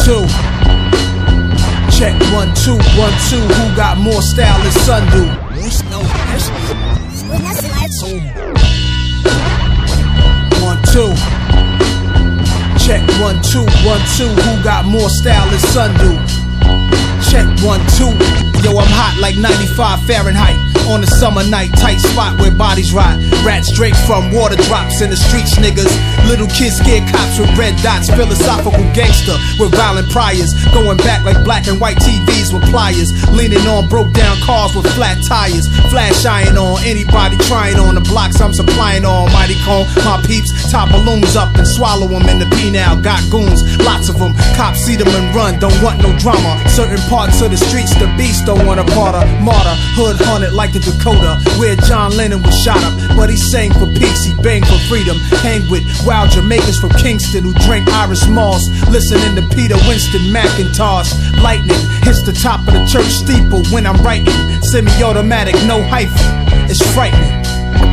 2. Check 1 2 1 2. Who got more style than Sundu? 1 2. Check 1 2 1 2. Who got more style than Sundu? Check 1 2. Yo, I'm hot like 95 Fahrenheit. On a summer night, tight spot where bodies rot. Rats draped from water drops in the streets, niggas. Little kids scared cops with red dots. Philosophical gangster with violent priors. Going back like black and white TVs with pliers. Leaning on broke down cars with flat tires. Flash iron on anybody trying on the blocks I'm supplying on. Mighty cone, my peeps tie balloons up and swallow them in the penal. Got goons, lots of them. Cops see them and run, don't want no drama. Certain parts of the streets, the beast don't want a part of. Martyr, hood haunted like the Dakota, where John Lennon was shot up. But he sang for peace, he banged for freedom. Hang with wild Jamaicans from Kingston who drank Irish Moss. Listening to Peter Winston McIntosh. Lightning hits the top of the church steeple when I'm writing. Semi-automatic, no hyphen, it's frightening.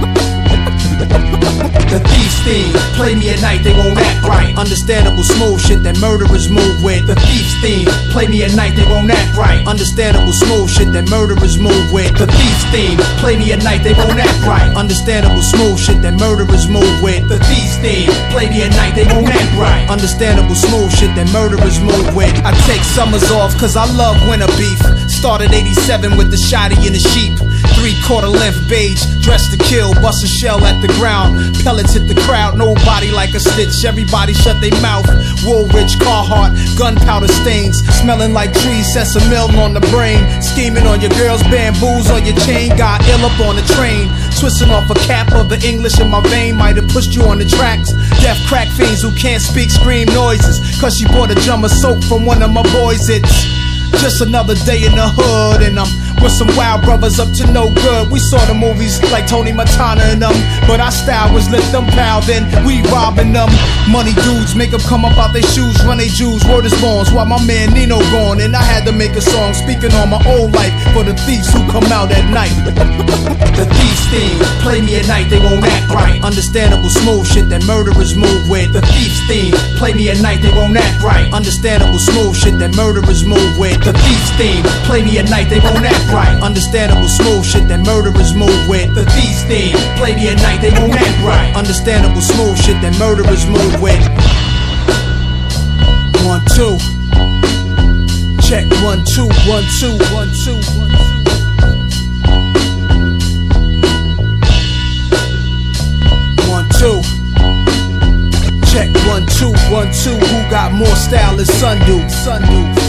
The thief's theme, play me at night, they won't act right. Understandable smooth shit that murderers move with. The thief's theme, play me at night, they won't act right. Understandable smooth shit that murderers move with. The thief's theme, play me at night, they won't act right. Understandable smooth shit that murderers move with. The thief's theme, play me at night, they won't act right. Understandable smooth shit that murderers move with. I take summers off cause I love winter beef. Started 87 with the shotty and the sheep. 3/4 length beige, dressed to kill, bust a shell at the ground. Pellets hit the crowd, nobody like a stitch. Everybody shut their mouth. Woolrich, Carhartt, gunpowder stains. Smelling like trees, sesamil on the brain. Scheming on your girls, bamboos on your chain. Got ill up on the train. Twisting off a cap of the English in my vein. Might have pushed you on the tracks. Deaf crack fiends who can't speak scream noises. Cause she bought a jar of soap from one of my boys. It's just another day in the hood, and I'm with some wild brothers up to no good. We saw the movies like Tony Montana and them, but our style was let them pal, then we robbing them. Money dudes make them come up out their shoes, run they Jews, word is bonds, while my man Nino gone. And I had to make a song speaking on my old life for the thieves who come out at night. The thief's theme, play me at night, they won't act right. Understandable smooth shit that murderers move with. The thief's theme, play me at night, they won't act right. Understandable smooth shit that murderers move with. The thief's theme, play me at night, they won't act right. Understandable smooth shit that murderers move with. The thief's theme, play me at night, they won't act right. Understandable smooth shit that murderers move with. 1 2. Check 1 2 1 2 1 2 1 2. 1 2. Check 1 2 1 2. Who got more style than Sundu?